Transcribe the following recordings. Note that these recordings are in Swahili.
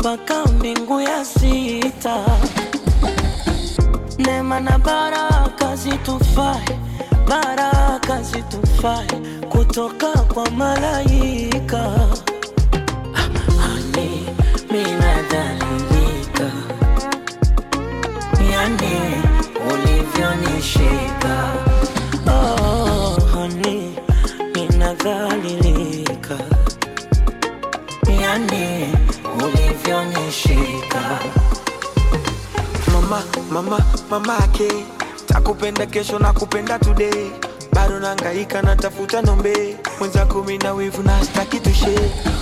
mpaka mbingu ya sita. Neema na baraka zitufae, baraka zitufae kutoka kwa malaika. Hani minadhalilika, yani ulivyonishika. Oh, hani minadhalilika, yani ulivyonishika. Mama ake takupenda kesho na kupenda today. Bado nangaika natafuta nombe, mwenzako mimi na wivu na sitaki tushe.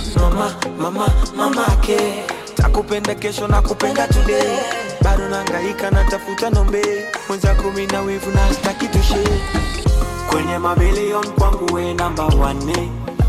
Mama ake takupenda kesho na kupenda today. Bado nangaika natafuta nombe, mwenzako mimi na wivu na sitaki tushe. Kwenye mabilion kwangu we number 1.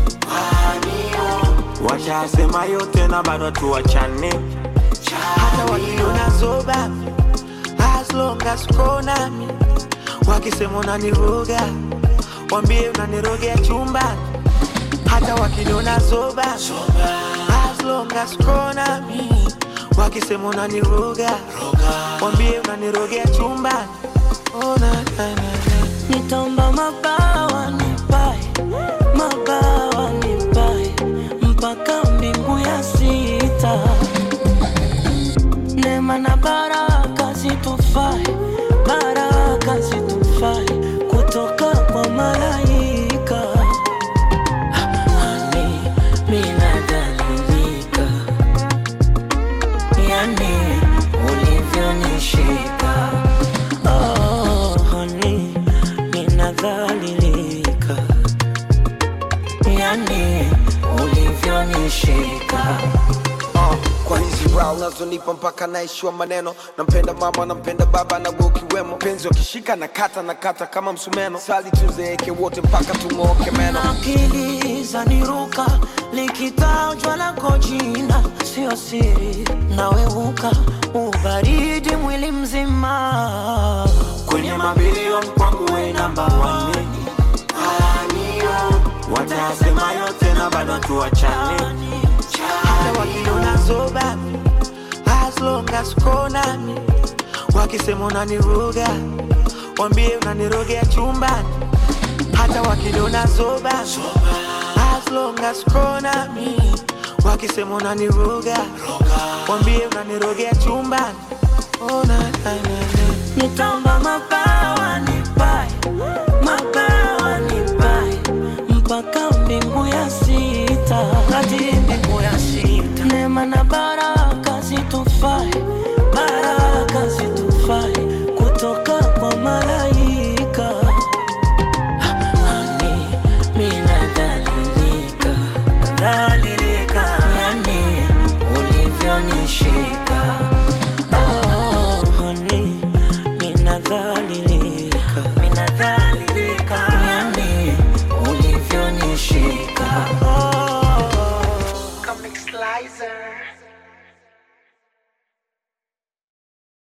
Washasema yote na bado tuachane. Hata wakiona zoba, as long as uko nami. Wakisema unaniroga, wambie unanirogea chumbani. Hata wakiniona zoba, as long as uko nami. Wakisema unaniroga, wambie unanirogea chumbani. Oh na na na. Nitaomba mabawa nipae, mabawa nipae mpaka mbingu ya sita. Neema na baraka zitufae, baraka zitufae kutoka kwa malaika. Hani minadhalilika, yani ulivyonishika. Oh, hani minadhalilika, yani ulivyonishika. Kwa hizi brow nazonipa mpaka naishiwa maneno. Nampenda mama, nampenda baba na ukiwemo. Penzi wakishika na kata kama msumeno. Sali tuzeeke wote mpaka tung'oke meno. Akili zaniruka likitajwa lako jina, sio siri naweuka ubaridi mwili mzima. Kwenye mabilion kwangu we number 1. Watasema yote na bado tuachane. Hata wakiona zoba, as long as uko nami. Wakisema unaniroga, wambie unanirogea chumbani. Hata wakiona zoba, as long as uko nami. Wakisema unaniroga, wambie unanirogea chumbani. Oh na na na. Nitaomba mabawa nipae, mabawa nipae mpaka mbingu ya sita.